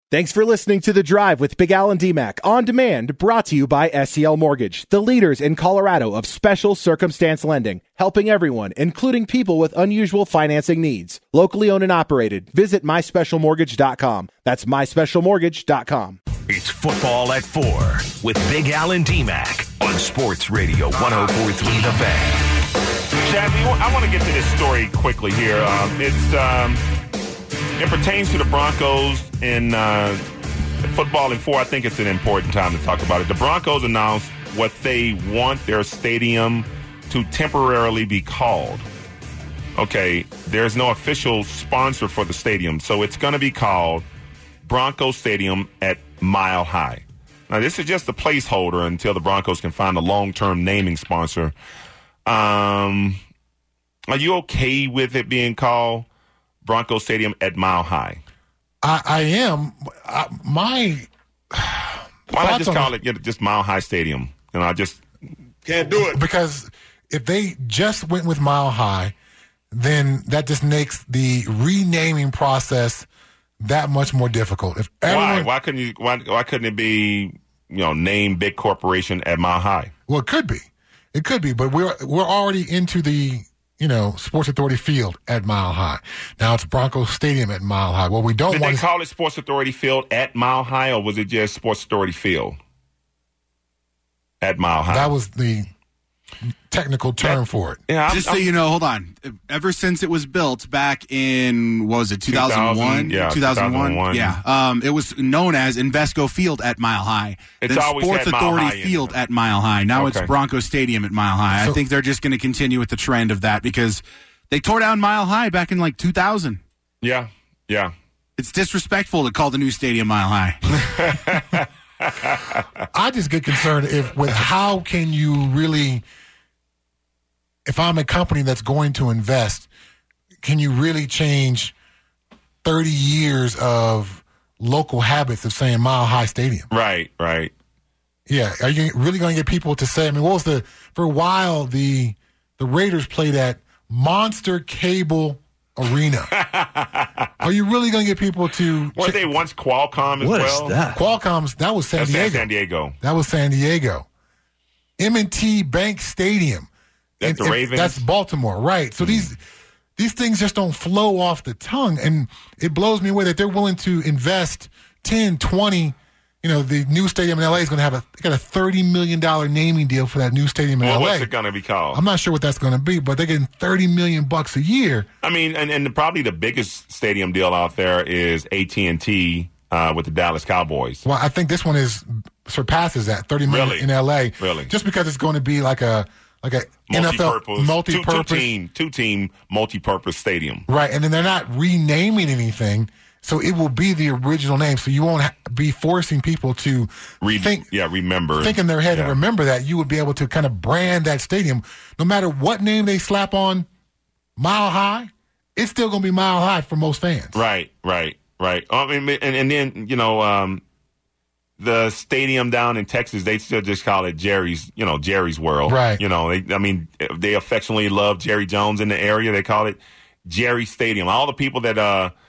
Thanks for listening to The Drive with Big Al and D-Mac on demand, brought to you by SCL Mortgage, the leaders in Colorado of special circumstance lending, helping everyone, including people with unusual financing needs. Locally owned and operated. Visit myspecialmortgage.com. That's myspecialmortgage.com. It's Football at 4 with Big Al and D-Mac on Sports Radio 104.3 The Fan. Chad, I want to get to this story quickly here. It pertains to the Broncos and football in 4. I think it's an important time to talk about it. The Broncos announced what they want their stadium to temporarily be called. Okay, there's no official sponsor for the stadium, so it's going to be called Bronco Stadium at Mile High. Now, this is just a placeholder until the Broncos can find a long-term naming sponsor. Are you okay with it being called Bronco Stadium at Mile High? I am. Why not just call it just Mile High Stadium? I just can't do it. Because if they just went with Mile High, then that just makes the renaming process that much more difficult. If everyone, why couldn't it be named Big Corporation at Mile High? Well, it could be, but we're already into the Sports Authority Field at Mile High. Now it's Bronco Stadium at Mile High. What we don't Did want they call it Sports Authority Field at Mile High, or was it just Sports Authority Field at Mile High? That was the technical term for it. Yeah, so you know, hold on. Ever since it was built back in, what was it, 2001? 2001. Yeah. It was known as Invesco Field at Mile High. It's then always Sports had Mile Authority High Field at Mile High. Now it's Bronco Stadium at Mile High. I think they're just going to continue with the trend of that because they tore down Mile High back in 2000. Yeah. It's disrespectful to call the new stadium Mile High. I just get concerned with how can you really, if I'm a company that's going to invest, can you really change 30 years of local habits of saying Mile High Stadium? Right. Yeah. Are you really going to get people to say, for a while, the Raiders played at Monster Cable Arena. Are you really going to get people to... Weren't they once Qualcomm as well? What is that? Qualcomm's, that was San Diego. San Diego. That was San Diego. M&T Bank Stadium. That's the Ravens? That's Baltimore, right. So these things just don't flow off the tongue, and it blows me away that they're willing to invest 10, 20... the new stadium in L.A. is going to have a $30 million naming deal for that new stadium in L.A. What's it going to be called? I'm not sure what that's going to be, but they're getting $30 million a year. I mean, and probably the biggest stadium deal out there is AT&T with the Dallas Cowboys. Well, I think this one surpasses that, $30 million in L.A. Really? Just because it's going to be like a NFL multi-purpose. Two-team multi-purpose stadium. Right, and then they're not renaming anything. So it will be the original name. So you won't be forcing people to remember. Think in their head and remember that. You would be able to kind of brand that stadium. No matter what name they slap on Mile High, it's still going to be Mile High for most fans. Right. I mean, and then, the stadium down in Texas, they still just call it Jerry's World. Right. They affectionately love Jerry Jones in the area. They call it Jerry Stadium. All the people that,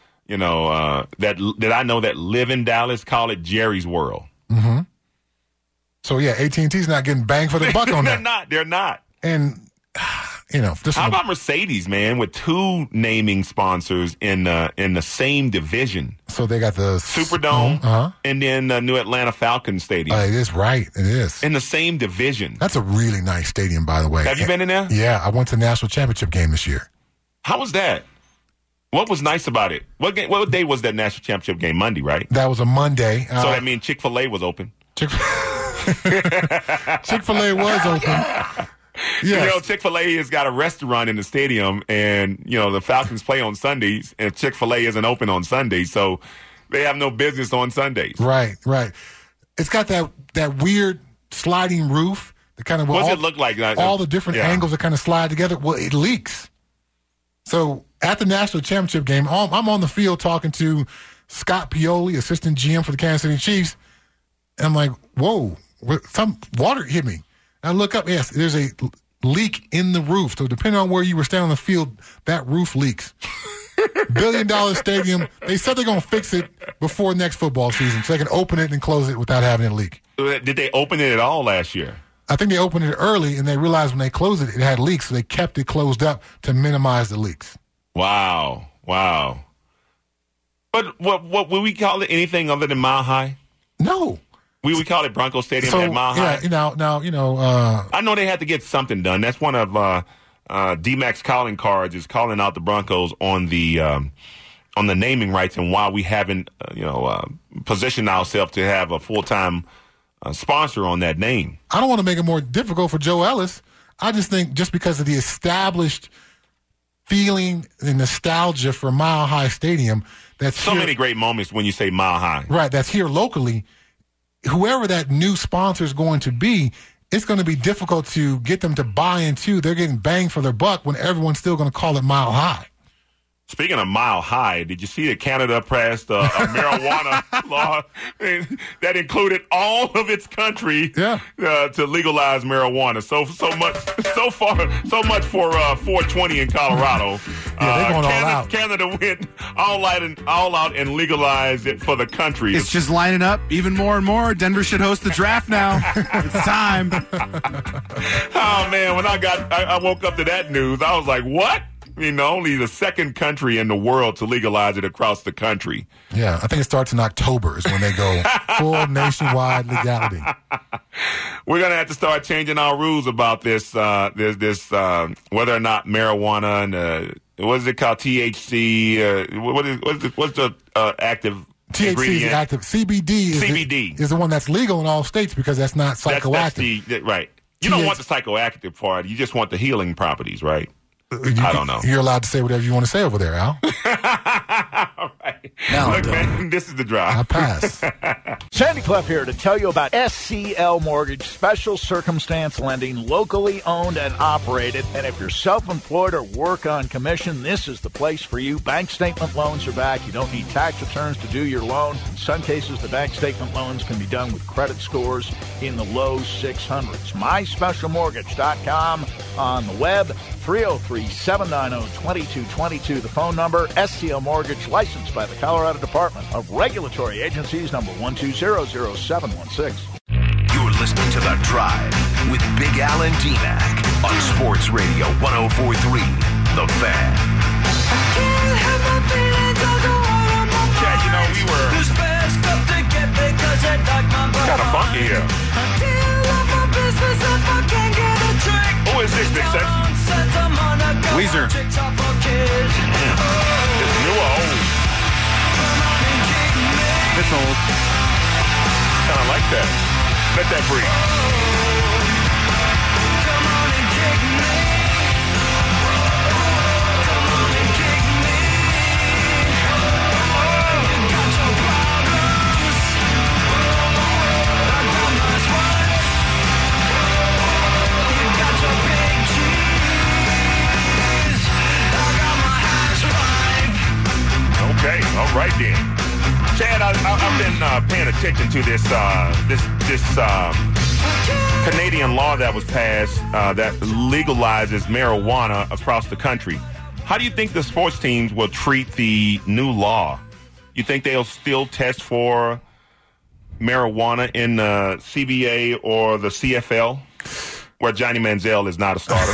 that I know that live in Dallas call it Jerry's World. Mm-hmm. So, yeah, AT&T's not getting bang for the buck on that. They're not. And, how about Mercedes, man, with two naming sponsors in the same division? So they got the Superdome and then the New Atlanta Falcons Stadium. It is right. It is. In the same division. That's a really nice stadium, by the way. Have you been in there? Yeah, I went to the national championship game this year. How was that? What was nice about it? What day was that national championship game? Monday, right? That was a Monday. So that means Chick-fil-A was open. Chick-fil-A was open. Yes. Chick-fil-A has got a restaurant in the stadium, and, the Falcons play on Sundays, and Chick-fil-A isn't open on Sundays, so they have no business on Sundays. Right. It's got that weird sliding roof. That kind of what does it look like? All the different angles that kind of slide together. Well, it leaks. So at the national championship game, I'm on the field talking to Scott Pioli, assistant GM for the Kansas City Chiefs, and I'm like, whoa, some water hit me. I look up, yes, there's a leak in the roof. So depending on where you were standing on the field, that roof leaks. billion-dollar stadium. They said they're going to fix it before next football season so they can open it and close it without having it leak. Did they open it at all last year? I think they opened it early, and they realized when they closed it, it had leaks, so they kept it closed up to minimize the leaks. Wow. But what would we call it? Anything other than Mile High? No. We would call it Bronco Stadium at Mile High? Yeah, I know they had to get something done. That's one of D-Mac's calling cards is calling out the Broncos on the naming rights and why we haven't, positioned ourselves to have a full-time sponsor on that name. I don't want to make it more difficult for Joe Ellis. I just think just because of the established feeling and nostalgia for Mile High Stadium, that's so many great moments when you say Mile High. Right, that's here locally. Whoever that new sponsor is going to be, it's going to be difficult to get them to buy into. They're getting bang for their buck when everyone's still going to call it Mile High. Speaking of Mile High, did you see that Canada passed a marijuana law that included all of its country to legalize marijuana? So much for 420 in Colorado. They're going all out. Canada went all out and legalized it for the country. It's just lining up even more and more. Denver should host the draft now. It's time. Oh man, when I woke up to that news, I was like, what? Only the second country in the world to legalize it across the country. Yeah, I think it starts in October is when they go full nationwide legality. We're going to have to start changing our rules about this, whether or not marijuana and, what is it called, THC? What's the active THC ingredient? is active. CBD is the one that's legal in all states because that's not psychoactive. Right. You don't want the psychoactive part. You just want the healing properties, right? I don't know. You're allowed to say whatever you want to say over there, Al. All right. Look, man, this is the drive. I pass. Sandy Clough here to tell you about SCL Mortgage, special circumstance lending, locally owned and operated. And if you're self-employed or work on commission, this is the place for you. Bank statement loans are back. You don't need tax returns to do your loan. In some cases, the bank statement loans can be done with credit scores in the low 600s. MySpecialMortgage.com on the web. 303-790-2222, the phone number. SCL Mortgage, licensed by the Colorado Department of Regulatory Agencies, number 1200716. You're listening to The Drive with Big Al and D-Mac on Sports Radio 104.3, The Fan. Yeah, we were kind of funky here. Who is this, Big Sexy? Weezer. It's new or old? It's old. Kind of like that. Let that breathe. Okay, all right then. Chad, I've been paying attention to this Canadian law that was passed that legalizes marijuana across the country. How do you think the sports teams will treat the new law? You think they'll still test for marijuana in the CBA or the CFL? Where Johnny Manziel is not a starter?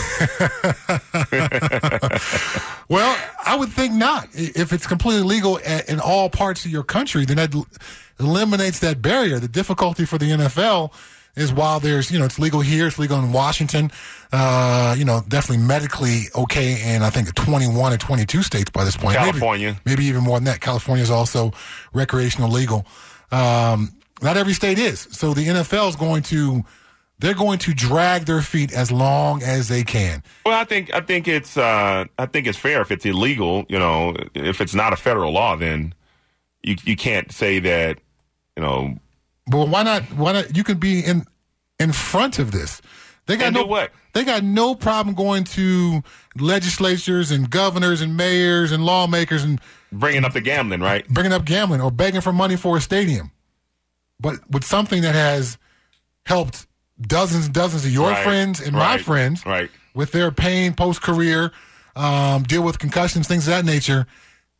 Well, I would think not. If it's completely legal in all parts of your country, then that eliminates that barrier. The difficulty for the NFL is while there's, it's legal here, it's legal in Washington, definitely medically okay in, I think, 21 or 22 states by this point. California. Maybe even more than that. California is also recreational legal. Not every state is. So the NFL is they're going to drag their feet as long as they can. Well, I think it's fair if it's illegal. If it's not a federal law, then you can't say that. But why not? Why not? You can be in front of this. They got They got no problem going to legislatures and governors and mayors and lawmakers and bringing up the gambling, right? Bringing up gambling or begging for money for a stadium, but with something that has helped dozens and dozens of your friends and my friends with their pain post-career, deal with concussions, things of that nature.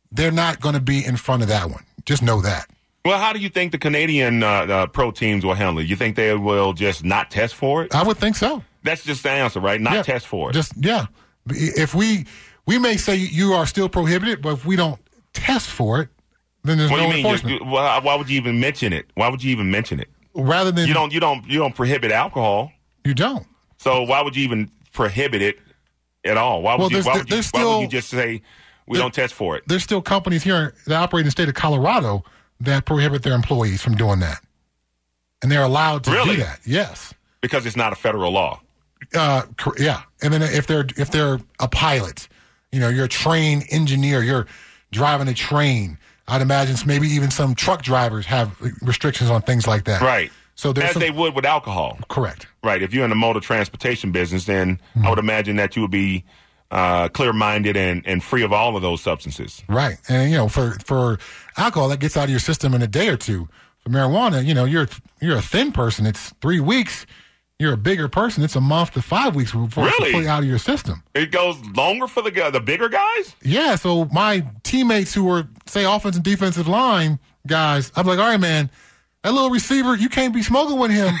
they're not going to be in front of that one. Just know that. Well, how do you think the Canadian pro teams will handle it? You think they will just not test for it? I would think so. That's just the answer, right? Not test for it. If we may say you are still prohibited, but if we don't test for it, then there's no enforcement. Why would you even mention it? Why would you even mention it? Rather than you don't prohibit alcohol. You don't. So why would you even prohibit it at all? Why would you just say we don't test for it? There's still companies here that operate in the state of Colorado that prohibit their employees from doing that, and they're allowed to do that. Yes, because it's not a federal law. Yeah, and then if they're a pilot, you're a train engineer, you're driving a train. I'd imagine maybe even some truck drivers have restrictions on things like that. Right. So they would with alcohol. Correct. Right. If you're in the motor transportation business, then I would imagine that you would be clear-minded and free of all of those substances. Right. And, for alcohol, that gets out of your system in a day or two. For marijuana, you're a thin person. It's 3 weeks. You're a bigger person. It's a month to 5 weeks before it's completely out of your system. It goes longer for the bigger guys? Yeah. So my teammates who were, say, offensive and defensive line guys, I'm like, all right, man, that little receiver, you can't be smoking with him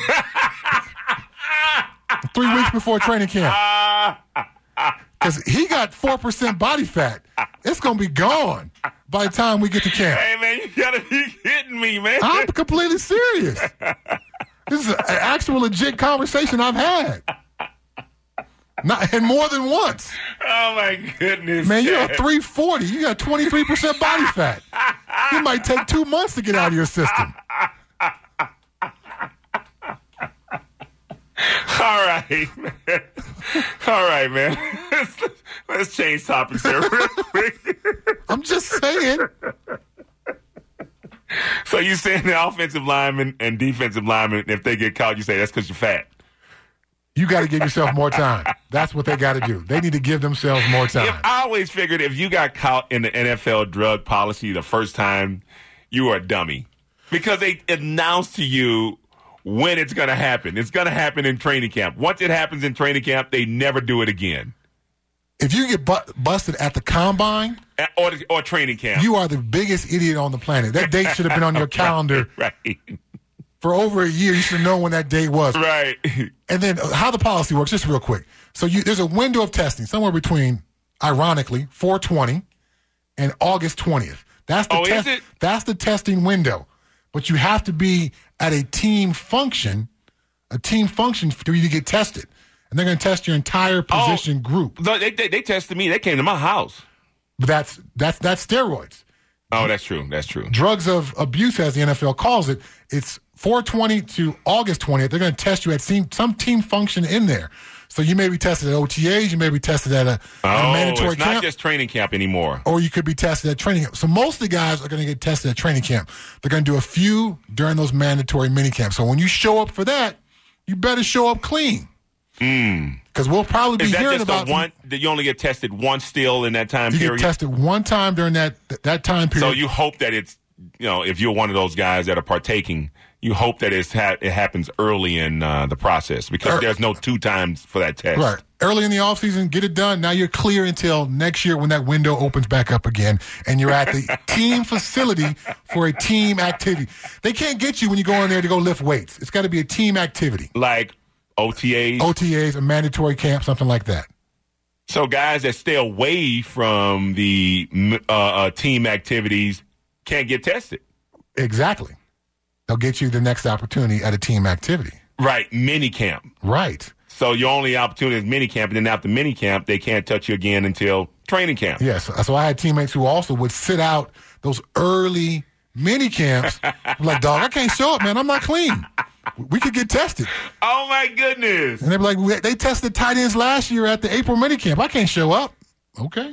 3 weeks before training camp. Because he got 4% body fat. It's going to be gone by the time we get to camp. Hey, man, you got to be kidding me, man. I'm completely serious. This is an actual legit conversation I've had. And more than once. Oh, my goodness. Man, you're a 340. You got 23% body fat. It might take 2 months to get out of your system. All right, man. Let's change topics here real quick. I'm just saying. So you saying the offensive linemen and defensive linemen, if they get caught, you say that's because you're fat? You got to give yourself more time. That's what they got to do. They need to give themselves more time. I always figured if you got caught in the NFL drug policy the first time, you were a dummy. Because they announced to you when it's going to happen. It's going to happen in training camp. Once it happens in training camp, they never do it again. If you get busted at the combine or training camp, you are the biggest idiot on the planet. That date should have been on your calendar right. For over a year. You should know when that date was. Right. And then how the policy works, just real quick. So there's a window of testing somewhere between, ironically, 4/20 and August 20th. That's the testing window. But you have to be at a team function for you to get tested. And they're going to test your entire position group. They tested me. They came to my house. But that's steroids. Oh, that's true. That's true. Drugs of abuse, as the NFL calls it, it's 4/20 to August 20th. They're going to test you at some team function in there. So you may be tested at OTAs. You may be tested at a mandatory camp. It's not just training camp anymore. Or you could be tested at training camp. So most of the guys are going to get tested at training camp. They're going to do a few during those mandatory mini camps. So when you show up for that, you better show up clean. Because we'll probably be hearing about that you only get tested once still in that time period. You get tested one time during that time period. So you hope that it's, if you're one of those guys that are partaking, you hope that it happens early in the process because there's no 2 times for that test. Right. Early in the offseason, get it done. Now you're clear until next year when that window opens back up again and you're at the team facility for a team activity. They can't get you when you go in there to go lift weights. It's got to be a team activity. Like OTAs, a mandatory camp, something like that. So guys that stay away from the team activities can't get tested. Exactly. They'll get you the next opportunity at a team activity. Right, mini camp. Right. So your only opportunity is mini camp, and then after mini camp, they can't touch you again until training camp. Yes. So I had teammates who also would sit out those early mini camps. Like, dog, I can't show up, man. I'm not clean. We could get tested. Oh, my goodness. And they'd be like, they tested tight ends last year at the April minicamp. I can't show up. Okay.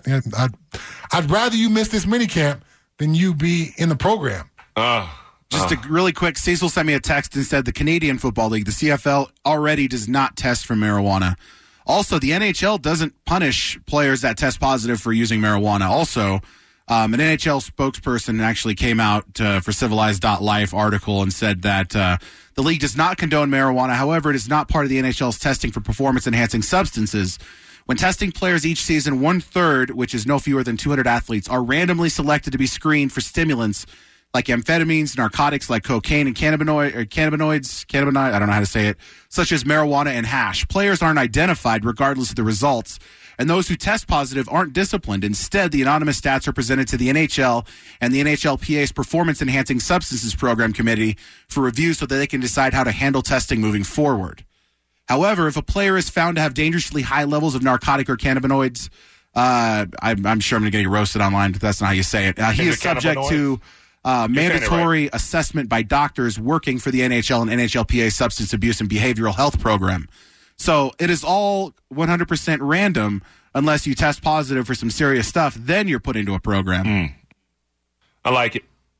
I'd rather you miss this minicamp than you be in the program. Just a really quick, Cecil sent me a text and said the Canadian Football League, the CFL, already does not test for marijuana. Also, the NHL doesn't punish players that test positive for using marijuana. Also, an NHL spokesperson actually came out for Civilized.life article and said that the league does not condone marijuana. However, it is not part of the NHL's testing for performance-enhancing substances, When testing players each season, 1/3, which is no fewer than 200 athletes, are randomly selected to be screened for stimulants like amphetamines, narcotics like cocaine and cannabinoids, I don't know how to say it, such as marijuana and hash. Players aren't identified regardless of the results, and those who test positive aren't disciplined. Instead, the anonymous stats are presented to the NHL and the NHLPA's Performance Enhancing Substances Program Committee for review so that they can decide how to handle testing moving forward. However, if a player is found to have dangerously high levels of narcotic or cannabinoids, I'm sure I'm going to get roasted online, but that's not how you say it. He is subject to mandatory assessment by doctors working for the NHL and NHLPA Substance Abuse and Behavioral Health Program. So it is all 100% random unless you test positive for some serious stuff. Then you're put into a program. I like it.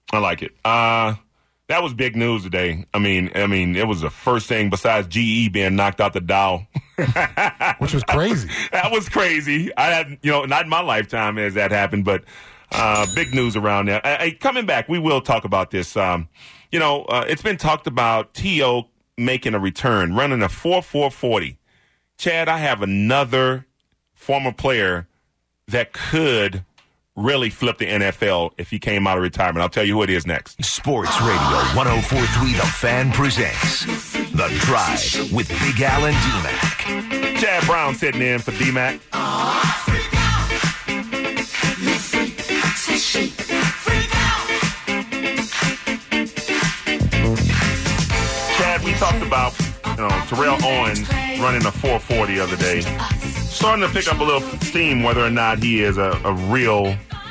That was big news today. I mean, it was the first thing besides GE being knocked out the Dow. Which was crazy. That was crazy. I had, not in my lifetime has that happened, but big news around there. Hey, coming back, we will talk about this. It's been talked about T.O. making a return, running a 4.440. Chad, I have another former player that could really flip the NFL if he came out of retirement. I'll tell you who it is next. Sports Radio 104.3 The Fan presents The Drive with Big Al and D-Mac. Chad Brown sitting in for D-Mac. Chad, we talked about Terrell Owens running a 4.40 the other day. Starting to pick up a little steam whether or not he is a real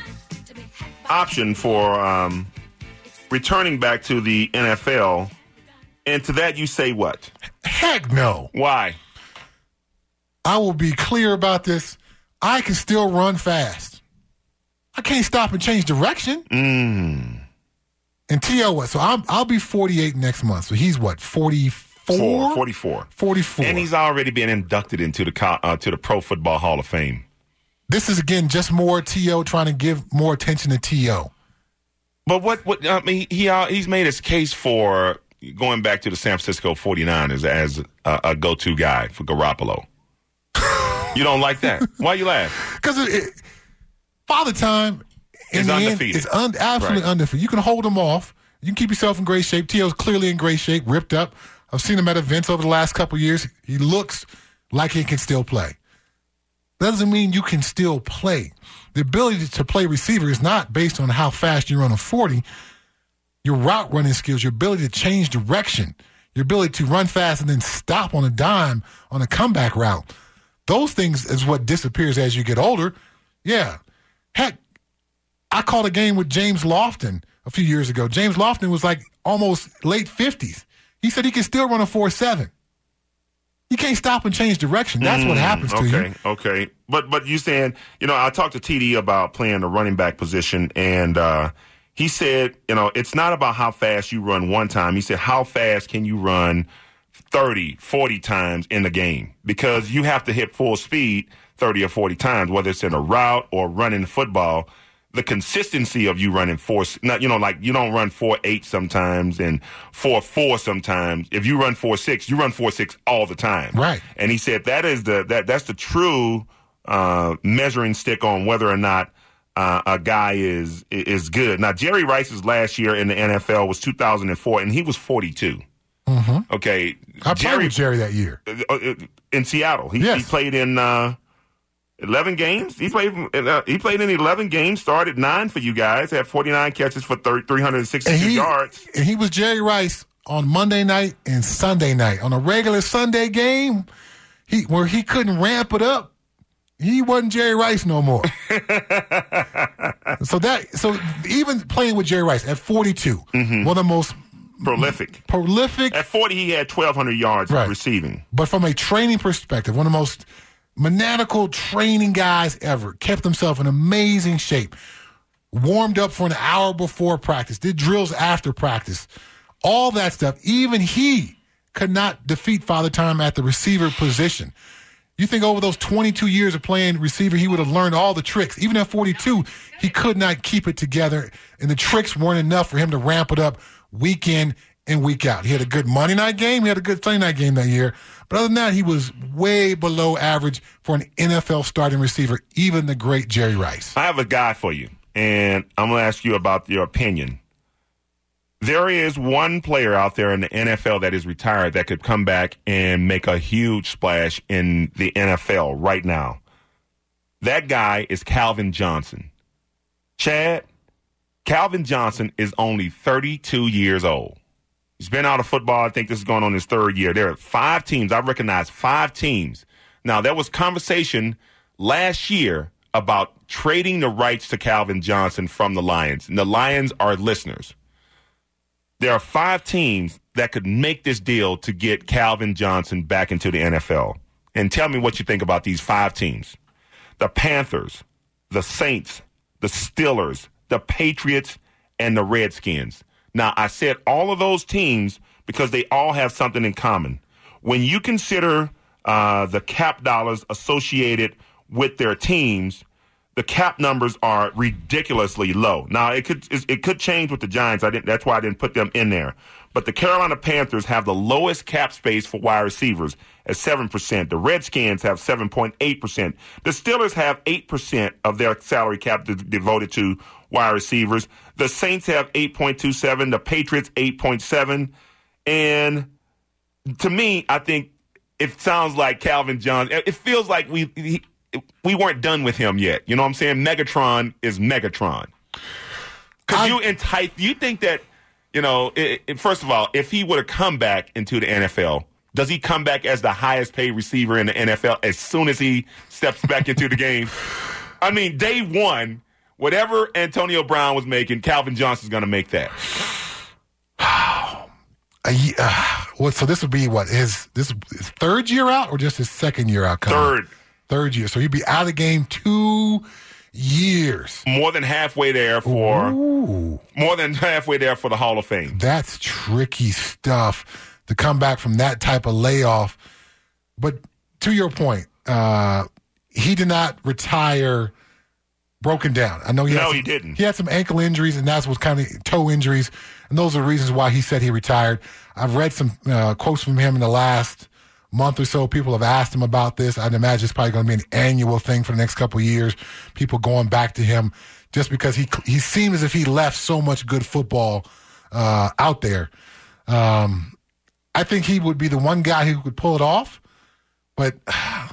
option for returning back to the NFL. And to that you say what? Heck no. Why? I will be clear about this. I can still run fast. I can't stop and change direction. And T.O. So I'll be 48 next month. So he's what, 44? 44. 44. And he's already been inducted into the Pro Football Hall of Fame. This is, again, just more T.O. trying to give more attention to T.O. But he's made his case for going back to the San Francisco 49ers as a go-to guy for Garoppolo. You don't like that? Why you laugh? Because Father Time is undefeated. It's absolutely undefeated. You can hold him off. You can keep yourself in great shape. T.O.'s clearly in great shape, ripped up. I've seen him at events over the last couple of years. He looks like he can still play. That doesn't mean you can still play. The ability to play receiver is not based on how fast you run a 40. Your route running skills, your ability to change direction, your ability to run fast and then stop on a dime on a comeback route. Those things is what disappears as you get older. Yeah. Heck, I called a game with James Lofton a few years ago. James Lofton was like almost late 50s. He said he can still run a 4.7. You can't stop and change direction. That's what happens to you. Okay. But you saying, I talked to TD about playing the running back position, and he said, it's not about how fast you run one time. He said, how fast can you run 30, 40 times in the game? Because you have to hit full speed 30 or 40 times, whether it's in a route or running football. The consistency of you running you don't run 4.8 sometimes and 4.4 sometimes. If you run 4.6, you run 4.6 all the time. Right. And he said that's the true measuring stick on whether or not a guy is good. Now, Jerry Rice's last year in the NFL was 2004, and he was 42. Mm-hmm. Okay. I played with Jerry that year. In Seattle. He played in 11 games. He played in 11 games, started 9 for you guys, had 49 catches for 362 yards. And he was Jerry Rice on Monday night and Sunday night. On a regular Sunday game, where he couldn't ramp it up, he wasn't Jerry Rice no more. So even playing with Jerry Rice at 42, one of the most prolific. At 40, he had 1,200 yards receiving. But from a training perspective, one of the most maniacal training guys ever, kept himself in amazing shape, warmed up for an hour before practice, did drills after practice, all that stuff. Even he could not defeat Father Time at the receiver position. You think over those 22 years of playing receiver, he would have learned all the tricks. Even at 42, he could not keep it together, and the tricks weren't enough for him to ramp it up week in in, week out. He had a good Monday night game. He had a good Sunday night game that year. But other than that, he was way below average for an NFL starting receiver, even the great Jerry Rice. I have a guy for you, and I'm going to ask you about your opinion. There is one player out there in the NFL that is retired that could come back and make a huge splash in the NFL right now. That guy is Calvin Johnson. Chad, Calvin Johnson is only 32 years old. He's been out of football. I think this is going on his third year. There are 5 teams. I recognize 5 teams. Now, there was conversation last year about trading the rights to Calvin Johnson from the Lions. And the Lions are listeners. There are 5 teams that could make this deal to get Calvin Johnson back into the NFL. And tell me what you think about these 5 teams. The Panthers, the Saints, the Steelers, the Patriots, and the Redskins. Now, I said all of those teams because they all have something in common. When you consider the cap dollars associated with their teams, the cap numbers are ridiculously low. Now, it could change with the Giants. That's why I didn't put them in there. But the Carolina Panthers have the lowest cap space for wide receivers at 7%. The Redskins have 7.8%. The Steelers have 8% of their salary cap devoted to wide receivers. The Saints have 8.27. The Patriots 8.7. And to me, I think it sounds like Calvin Johnson. It feels like we weren't done with him yet. You know what I'm saying? Megatron is Megatron. Because you think that, first of all, if he would have come back into the NFL, does he come back as the highest paid receiver in the NFL as soon as he steps back into the game? I mean, day one, whatever Antonio Brown was making, Calvin Johnson's going to make that. So this would be his third year out or just his second year out? Third year. So he'd be out of the game 2 years. More than halfway there for the Hall of Fame. That's tricky stuff to come back from that type of layoff. But to your point, he did not retire broken down. I know he didn't. He had some ankle injuries, and that's what's kind of toe injuries, and those are the reasons why he said he retired. I've read some quotes from him in the last month or so. People have asked him about this. I'd imagine it's probably going to be an annual thing for the next couple of years. People going back to him just because he seemed as if he left so much good football out there. I think he would be the one guy who could pull it off. But I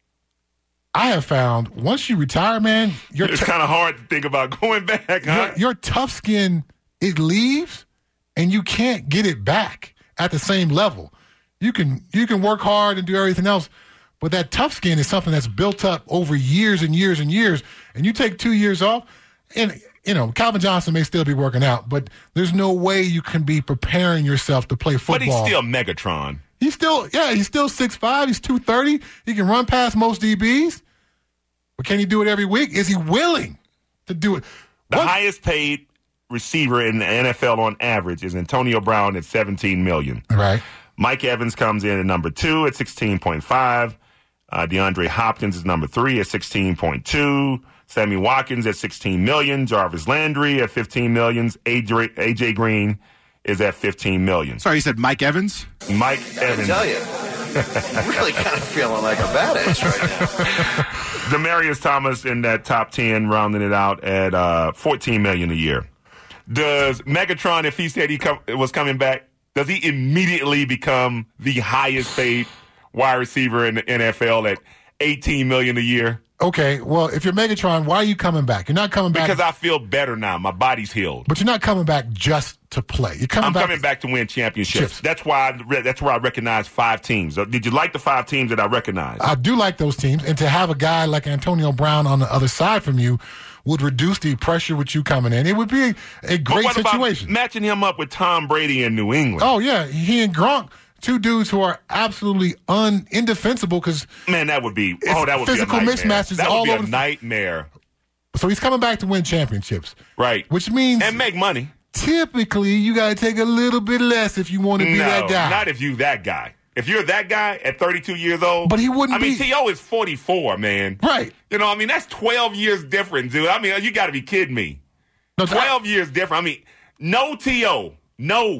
have found once you retire, man, it's kind of hard to think about going back. Huh? Your tough skin, it leaves, and you can't get it back at the same level. You can work hard and do everything else, but that tough skin is something that's built up over years and years and years. And you take 2 years off, and Calvin Johnson may still be working out, but there's no way you can be preparing yourself to play football. But he's still Megatron. He's still 6'5". He's 230. He can run past most DBs. But can he do it every week? Is he willing to do it? The highest paid receiver in the NFL on average is Antonio Brown at $17 million. Right. Mike Evans comes in at number 2 at 16.5. DeAndre Hopkins is number 3 at 16.2. Sammy Watkins at $16 million. Jarvis Landry at $15 million. AJ Green is at $15 million. Sorry, you said Mike Evans? Mike Evans. I tell you, I'm really kind of feeling like a badass right now. Demaryius Thomas in that top 10, rounding it out at $14 million a year. Does Megatron, if he said he was coming back, does he immediately become the highest paid wide receiver in the NFL at $18 million a year? Okay, well, if you're Megatron, why are you coming back? You're not coming back because I feel better now. My body's healed. But you're not coming back just to play. I'm coming back to win championships. That's where I recognize 5 teams. Did you like the 5 teams that I recognized? I do like those teams, and to have a guy like Antonio Brown on the other side from you would reduce the pressure with you coming in. It would be a great situation. About matching him up with Tom Brady in New England? Oh, yeah. He and Gronk, 2 dudes who are absolutely indefensible because that would be physical mismatches that all would be over a nightmare. So he's coming back to win championships. Right. Which means and make money. Typically, you got to take a little bit less if you want to be that guy. Not if you that guy. If you're that guy at 32 years old. But he wouldn't be. I mean, T.O. is 44, man. Right. That's 12 years different, dude. I mean, you got to be kidding me. No, 12 years different. I mean, no T.O. No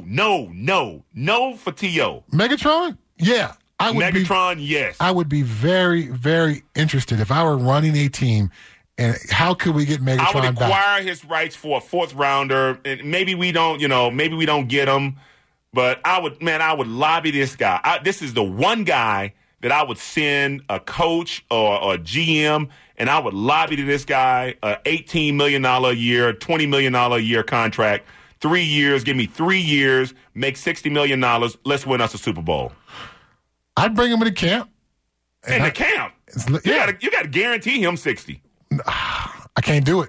for T.O. Megatron? Yeah. Megatron, yes. I would be very, very interested if I were running a team. And how could we get Megatron back? I would acquire his rights for a 4th rounder, and maybe we don't get him. But I would lobby this guy. This is the one guy that I would send a coach or a GM, and I would lobby to this guy a $18 million a year, $20 million a year contract, 3 years. Give me 3 years, make $60 million. Let's win us a Super Bowl. I'd bring him in the camp. In the camp, you got to guarantee him 60. I can't do it.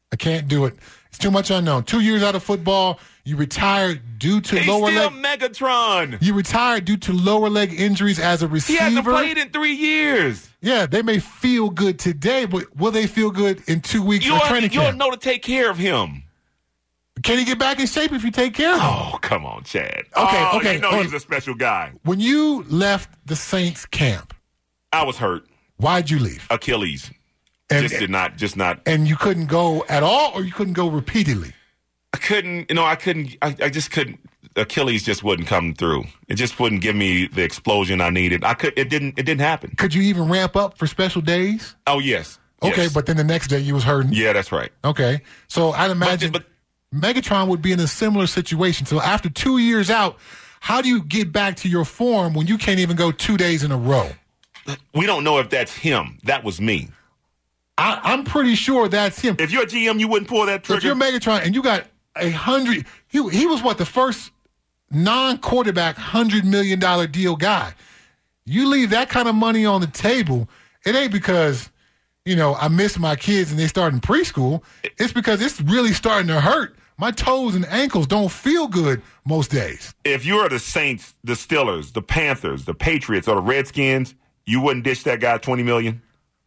It's too much unknown. 2 years out of football, you retired due to lower leg. Megatron. You retired due to lower leg injuries as a receiver. He hasn't played in 3 years. Yeah, they may feel good today, but will they feel good in 2 weeks of training camp? You'll know to take care of him. Can he get back in shape if you take care of him? Oh, come on, Chad. Okay. You know he's a special guy. When you left the Saints camp, I was hurt. Why'd you leave? Achilles. Just not. And you couldn't go at all, or you couldn't go repeatedly? I couldn't. I just couldn't. Achilles just wouldn't come through. It just wouldn't give me the explosion I needed. It didn't happen. Could you even ramp up for special days? Oh, yes. Okay, yes. But then the next day you was hurting. Yeah, that's right. Okay, so I'd imagine but Megatron would be in a similar situation. So after 2 years out, how do you get back to your form when you can't even go 2 days in a row? We don't know if that's him. That was me. I'm pretty sure that's him. If you're a GM, you wouldn't pull that trigger. If you're Megatron and you got 100, he was the first non-quarterback $100 million deal guy. You leave that kind of money on the table, it ain't because, I miss my kids and they start in preschool. It's because it's really starting to hurt. My toes and ankles don't feel good most days. If you are the Saints, the Steelers, the Panthers, the Patriots, or the Redskins, you wouldn't dish that guy $20 million?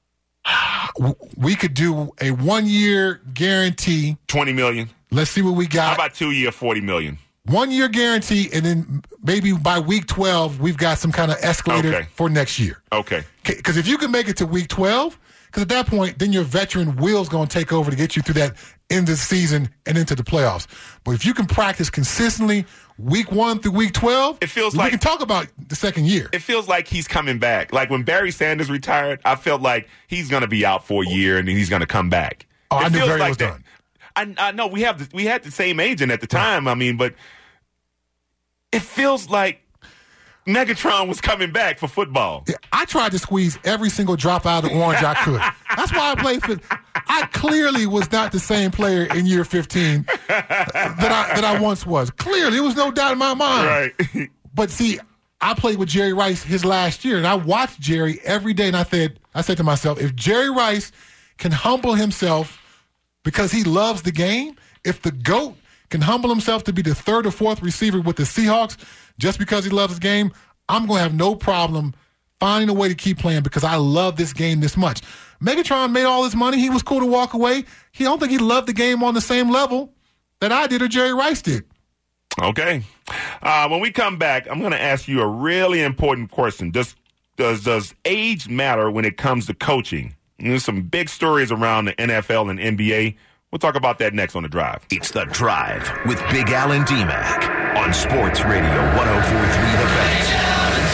We could do a 1 year guarantee. $20 million. Let's see what we got. How about 2 year, $40 million? 1 year guarantee, and then maybe by week 12, we've got some kind of escalator for next year. Okay. Because if you can make it to week 12, because at that point, then your veteran will's going to take over to get you through that end of the season and into the playoffs. But if you can practice consistently week 1 through week 12, it feels we like can talk about the second year. It feels like he's coming back. Like when Barry Sanders retired, I felt like he's going to be out for a year and then he's going to come back. Oh, I knew Barry like was that. done. I know we had the same agent at the time. I mean, but it feels like Megatron was coming back for football. Yeah, I tried to squeeze every single drop out of the orange I could. That's why I played for. I clearly was not the same player in year 15 that I once was. Clearly, there was no doubt in my mind. Right. But see, I played with Jerry Rice his last year, and I watched Jerry every day, and I said to myself, if Jerry Rice can humble himself because he loves the game, if the GOAT can humble himself to be the third or fourth receiver with the Seahawks just because he loves his game, I'm going to have no problem finding a way to keep playing because I love this game this much. Megatron made all his money. He was cool to walk away. I don't think he loved the game on the same level that I did or Jerry Rice did. Okay. When we come back, I'm going to ask you a really important question. Does age matter when it comes to coaching? There's some big stories around the NFL and NBA. We'll talk about that next on The Drive. It's The Drive with Big Al and D-Mac on Sports Radio 104.3 The Fan.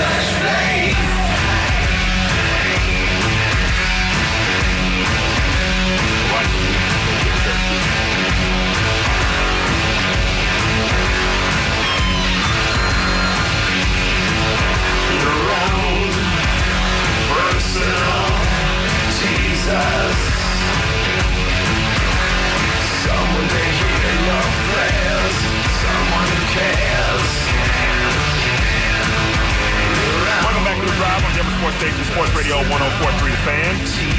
Sports Station, Sports Radio 104.3 The Fan.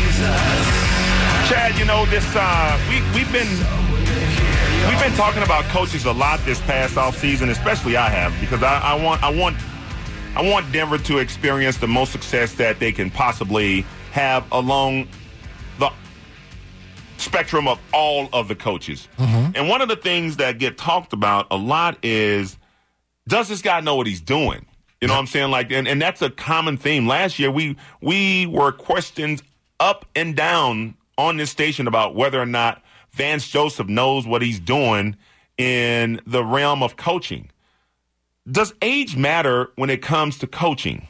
Chad, we've been talking about coaches a lot this past offseason, especially I have, because I want Denver to experience the most success that they can possibly have along the spectrum of all of the coaches. Mm-hmm. And one of the things that get talked about a lot is, does this guy know what he's doing? You know what I'm saying? Like, and that's a common theme. Last year, we were questioned up and down on this station about whether or not Vance Joseph knows what he's doing in the realm of coaching. Does age matter when it comes to coaching?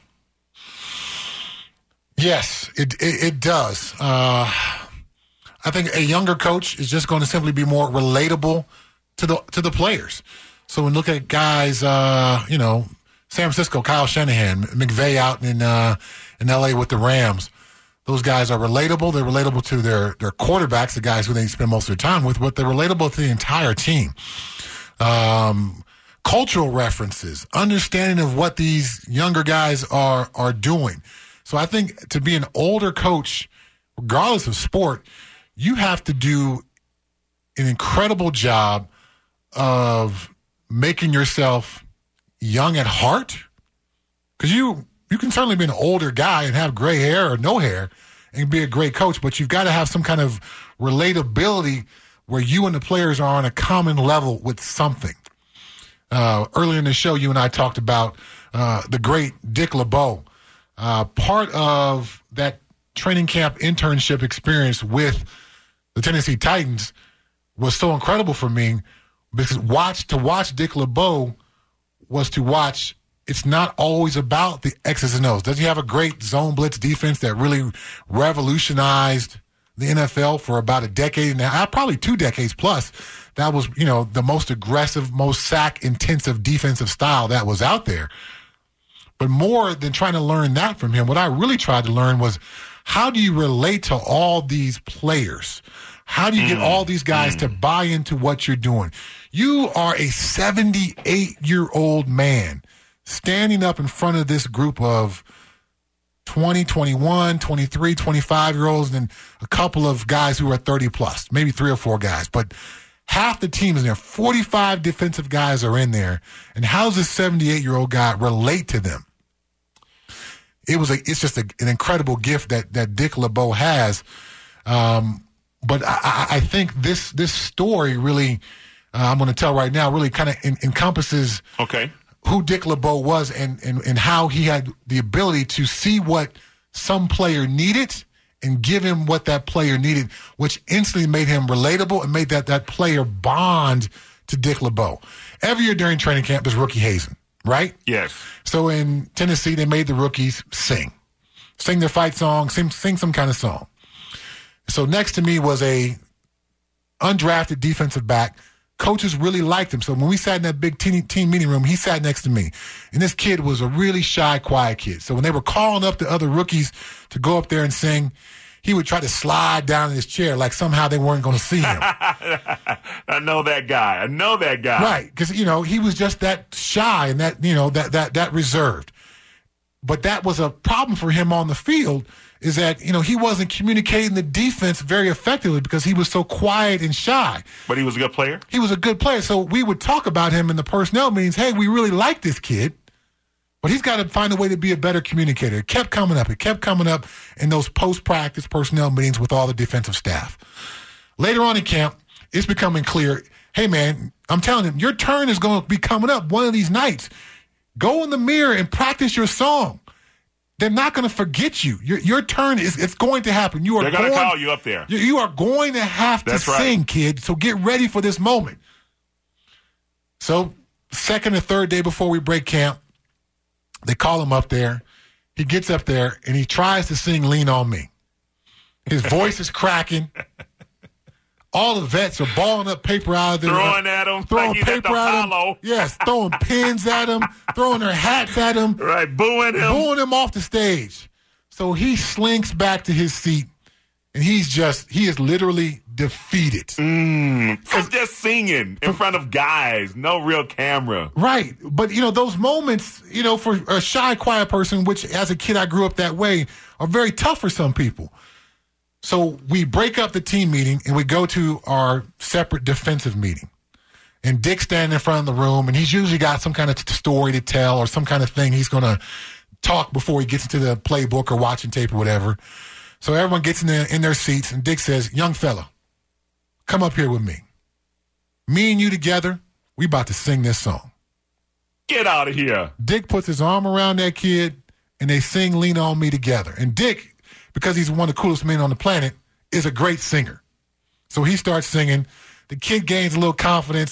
Yes, it does. I think a younger coach is just going to simply be more relatable to the players. So when you look at guys, San Francisco, Kyle Shanahan, McVay out in L.A. with the Rams, those guys are relatable. They're relatable to their quarterbacks, the guys who they spend most of their time with, but they're relatable to the entire team. Cultural references, understanding of what these younger guys are doing. So I think to be an older coach, regardless of sport, you have to do an incredible job of making yourself young at heart. Because you can certainly be an older guy and have gray hair or no hair and be a great coach, but you've got to have some kind of relatability where you and the players are on a common level with something. Earlier in the show, you and I talked about the great Dick LeBeau. Part of that training camp internship experience with the Tennessee Titans was so incredible for me because to watch Dick LeBeau was to watch. It's not always about the X's and O's. Does he have a great zone blitz defense that really revolutionized the NFL for about a decade now, probably 2 decades plus? That was, the most aggressive, most sack-intensive defensive style that was out there. But more than trying to learn that from him, what I really tried to learn was how do you relate to all these players? How do you get all these guys to buy into what you're doing? You are a 78-year-old man standing up in front of this group of 20, 21, 23, 25-year-olds and a couple of guys who are 30-plus, maybe 3 or 4 guys. But half the team is in there. 45 defensive guys are in there. And how does this 78-year-old guy relate to them? It's just an incredible gift that Dick LeBeau has. But I think this story really, I'm going to tell right now, really kind of encompasses who Dick LeBeau was and how he had the ability to see what some player needed and give him what that player needed, which instantly made him relatable and made that player bond to Dick LeBeau. Every year during training camp, there's rookie hazing, right? Yes. So in Tennessee, they made the rookies sing their fight song, sing some kind of song. So next to me was a undrafted defensive back. Coaches really liked him. So when we sat in that big team meeting room, he sat next to me. And this kid was a really shy, quiet kid. So when they were calling up the other rookies to go up there and sing, he would try to slide down in his chair like somehow they weren't going to see him. I know that guy. Right. Because, he was just that shy and that reserved. But that was a problem for him on the field is that, he wasn't communicating the defense very effectively because he was so quiet and shy. But he was a good player? He was a good player. So we would talk about him in the personnel meetings. Hey, we really like this kid, but he's got to find a way to be a better communicator. It kept coming up in those post-practice personnel meetings with all the defensive staff. Later on in camp, it's becoming clear, hey, man, I'm telling him, your turn is going to be coming up one of these nights. Go in the mirror and practice your song. They're not going to forget you. Your turn it's going to happen. They're going to call you up there. You are going to have to sing, kid. So get ready for this moment. So second or third day before we break camp, they call him up there. He gets up there and he tries to sing "Lean on Me." His voice is cracking. All the vets are balling up paper out of there. Throwing at him. Throwing like paper at him. Yes, throwing pins at him. Throwing their hats at him. Right, booing him. Booing him off the stage. So he slinks back to his seat, and he is literally defeated. From just singing in front of guys. No real camera. Right. But, those moments, for a shy, quiet person, which as a kid I grew up that way, are very tough for some people. So we break up the team meeting and we go to our separate defensive meeting. And Dick's standing in front of the room, and he's usually got some kind of story to tell or some kind of thing he's going to talk before he gets into the playbook or watching tape or whatever. So everyone gets in their seats, and Dick says, "Young fella, come up here with me. Me and you together, we about to sing this song." Get out of here. Dick puts his arm around that kid, and they sing "Lean on Me" together. And Dick, because he's one of the coolest men on the planet, is a great singer. So he starts singing. The kid gains a little confidence.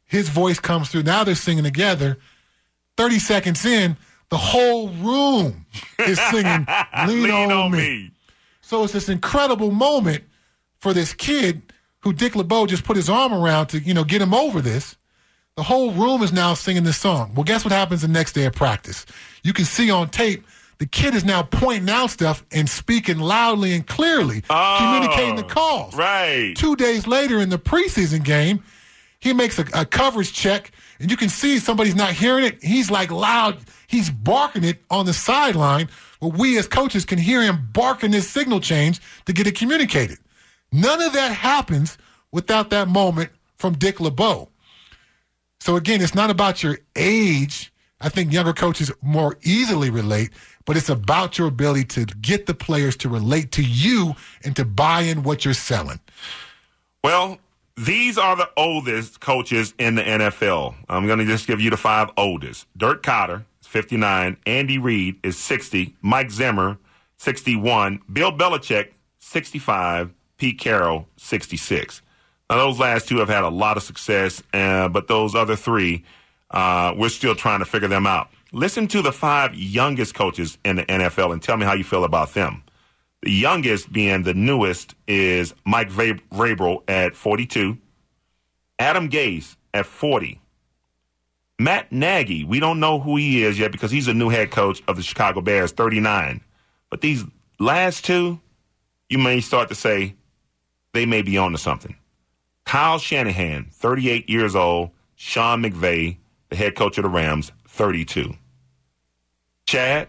his voice comes through. Now they're singing together. 30 seconds in, the whole room is singing Lean on Me. So it's this incredible moment for this kid who Dick LeBeau just put his arm around to, get him over this. The whole room is now singing this song. Well, guess what happens the next day of practice? You can see on tape the kid is now pointing out stuff and speaking loudly and clearly, communicating the calls. Right. 2 days later in the preseason game, he makes a coverage check, and you can see somebody's not hearing it. He's like loud. He's barking it on the sideline, but we as coaches can hear him barking this signal change to get it communicated. None of that happens without that moment from Dick LeBeau. So, again, it's not about your age. I think younger coaches more easily relate, but it's about your ability to get the players to relate to you and to buy in what you're selling. Well, these are the oldest coaches in the NFL. I'm going to just give you the 5 oldest. Dirk Koetter is 59. Andy Reid is 60. Mike Zimmer, 61. Bill Belichick, 65. Pete Carroll, 66. Now, those last two have had a lot of success, but those other 3, we're still trying to figure them out. Listen to the 5 youngest coaches in the NFL and tell me how you feel about them. The youngest, being the newest, is Mike Vrabel at 42. Adam Gase at 40. Matt Nagy, we don't know who he is yet because he's a new head coach of the Chicago Bears, 39. But these last 2, you may start to say they may be on to something. Kyle Shanahan, 38 years old. Sean McVay, the head coach of the Rams, 32. Chad,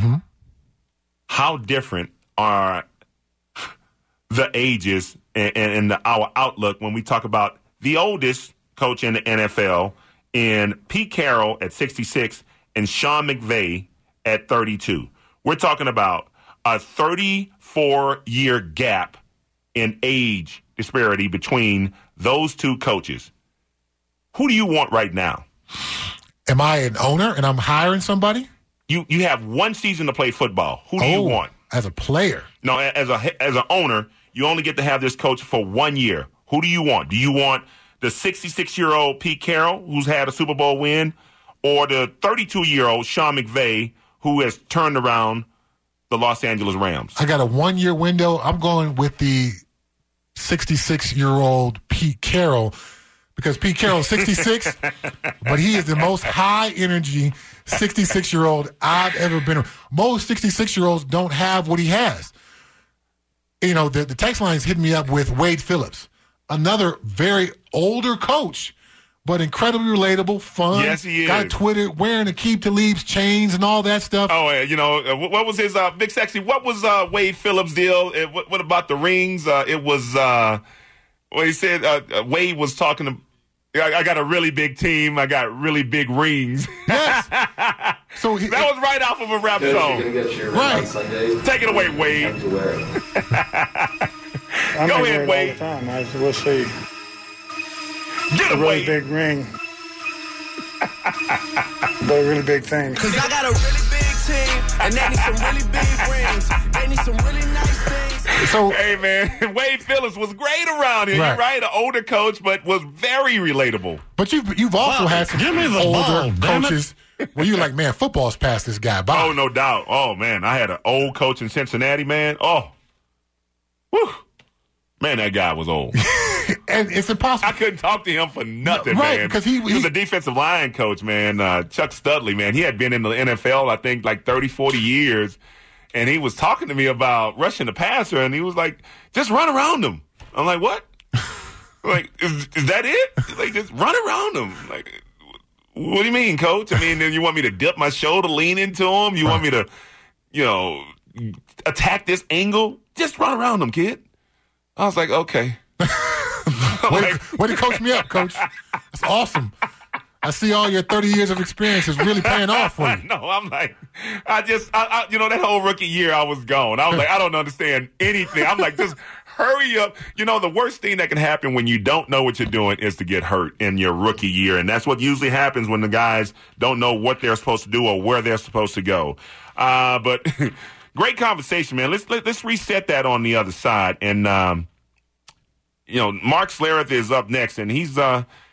how different are the ages and our outlook when we talk about the oldest coach in the NFL in Pete Carroll at 66 and Sean McVay at 32? We're talking about a 34-year gap in age disparity between those 2 coaches. Who do you want right now? Am I an owner and I'm hiring somebody? You have 1 season to play football. Who do you want? As a player. No, as an owner, you only get to have this coach for 1 year. Who do you want? Do you want the 66-year-old Pete Carroll, who's had a Super Bowl win, or the 32-year-old Sean McVay, who has turned around the Los Angeles Rams? I got a 1-year window. I'm going with the 66-year-old Pete Carroll because Pete Carroll's 66, but he is the most high-energy 66-year-old I've ever been around. Most 66-year-olds don't have what he has. The text line is hitting me up with Wade Phillips, another very older coach, but incredibly relatable, fun. Yes, he is. Got Twitter, wearing Aqib Talib's chains and all that stuff. Oh, what was his Big Sexy? What was Wade Phillips' deal? What about the rings? It was he said Wade was talking to. I got a really big team. I got really big rings. Yes. So that was right off of a rap song. Right. Take it away, Wade. Go ahead, Wade. All the time. We'll see. Get a away. Really big ring. But really big things. Cause I got a really big team, and they need some really big rings. They need some really nice things. So, hey, man, Wade Phillips was great around here. You're right, an older coach, but was very relatable. But you've also had some older coaches where you're like, man, football's passed this guy by. Oh, no doubt. Oh, man, I had an old coach in Cincinnati, man. Oh, whew. Man, that guy was old. And it's impossible. I couldn't talk to him for nothing, right, man. Because he was a defensive line coach, man. Chuck Studley, man. He had been in the NFL, I think, like 30, 40 years. And he was talking to me about rushing the passer, and he was like, just run around him. I'm like, what? Like, is that it? Like, just run around him. Like, what do you mean, coach? I mean, you want me to dip my shoulder, lean into him? You want me to, attack this angle? Just run around him, kid. I was like, okay. Way to coach me up, coach. That's awesome. I see all your 30 years of experience is really paying off for you. No, I'm like, that whole rookie year I was gone. I was like, I don't understand anything. I'm like, just hurry up. The worst thing that can happen when you don't know what you're doing is to get hurt in your rookie year. And that's what usually happens when the guys don't know what they're supposed to do or where they're supposed to go. But great conversation, man. Let's reset that on the other side. And, Mark Schlereth is up next, and he's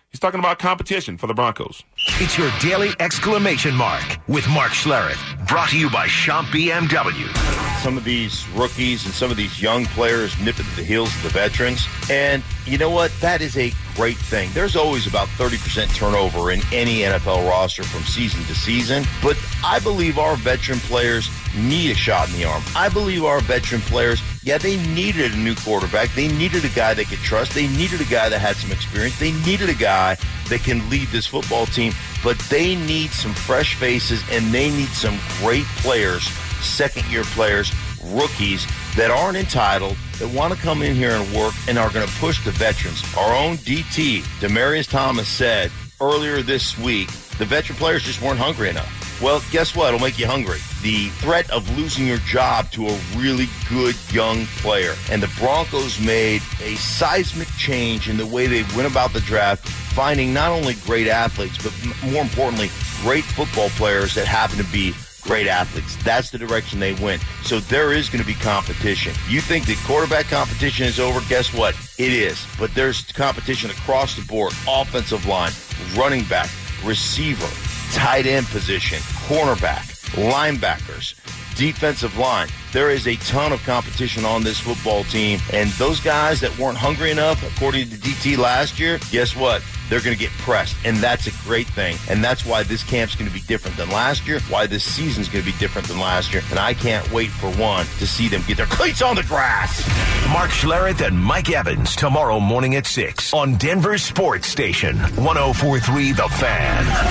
He's talking about competition for the Broncos. It's your daily exclamation mark with Mark Schlereth. Brought to you by Shop BMW. Some of these rookies and some of these young players nip at the heels of the veterans. And you know what? That is a great thing. There's always about 30% turnover in any NFL roster from season to season. But I believe our veteran players need a shot in the arm. I believe our veteran players, they needed a new quarterback. They needed a guy they could trust. They needed a guy that had some experience. They needed a guy that can lead this football team. But they need some fresh faces, and they need some great players, second-year players, rookies that aren't entitled, that want to come in here and work and are going to push the veterans. Our own DT, Demaryius Thomas, said earlier this week, the veteran players just weren't hungry enough. Well, guess what? It'll make you hungry. The threat of losing your job to a really good young player. And the Broncos made a seismic change in the way they went about the draft, finding not only great athletes, but more importantly, great football players that happen to be great athletes. That's the direction they went. So there is going to be competition. You think the quarterback competition is over? Guess what? It is. But there's competition across the board. Offensive line, running back, receiver, tight end position, cornerback, linebackers, defensive line. There is a ton of competition on this football team. And those guys that weren't hungry enough, according to DT last year, guess what? They're going to get pressed, and that's a great thing. And that's why this camp's going to be different than last year, why this season's going to be different than last year. And I can't wait for one to see them get their cleats on the grass. Mark Schlereth and Mike Evans tomorrow morning at 6 on Denver Sports Station 104.3 The Fan.